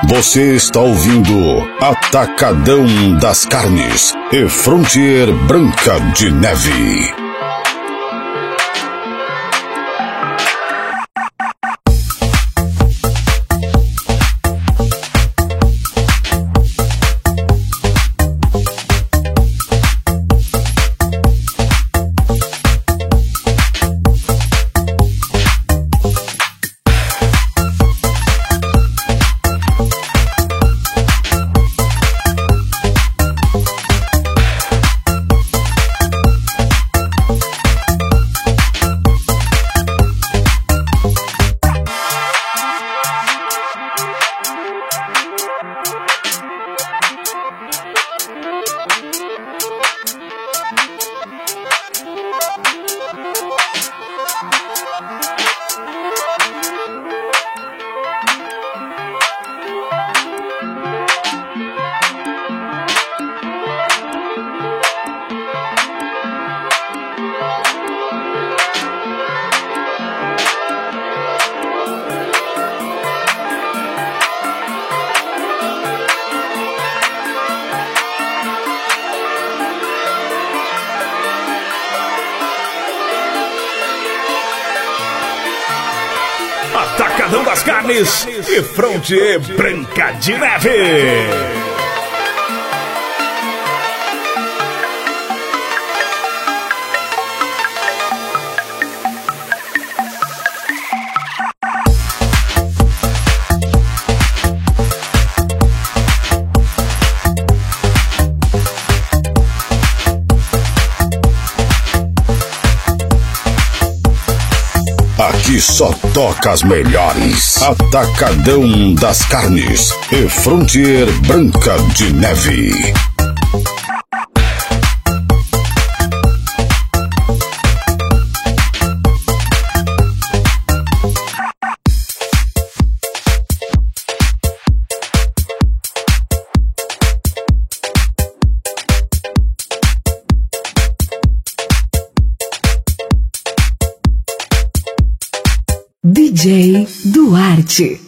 Você está ouvindo Atacadão das Carnes e Frontier Branca de Neve. Atacadão das Carnes e Frontier Branca de Neve. Aqui só toca as melhores. Atacadão das Carnes e Frontier Branca de Neve. DJ Duarte.